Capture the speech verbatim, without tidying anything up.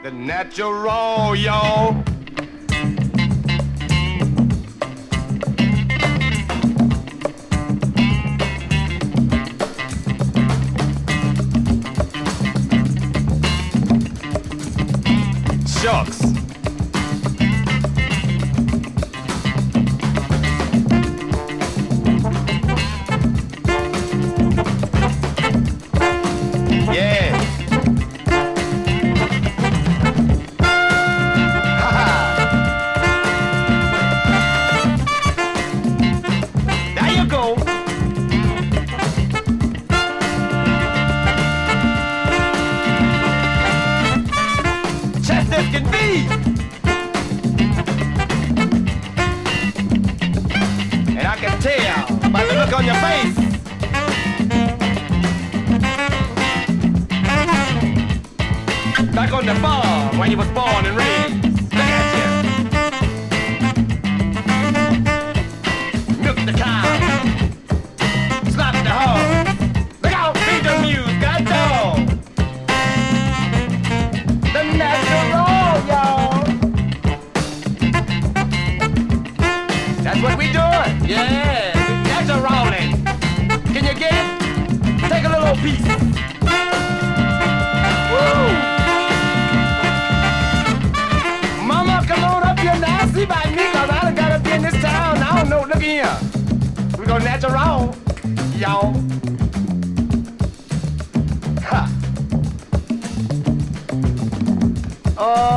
The natural, y'all. Shucks. Yeah. There you go. Chest as can be. And I can tell by the look on your face. Back on the farm where you was born and raised. Look at you. Milk the cow. Slap the hog. Look out, feed the muse, got dog. The natural, y'all. That's what we doing. Yeah, natural. Can you get it? Take a little piece. Woo! See by me, cause I done gotta be in this town. I don't know, look here. We gonna natural, y'all. Ha. Oh.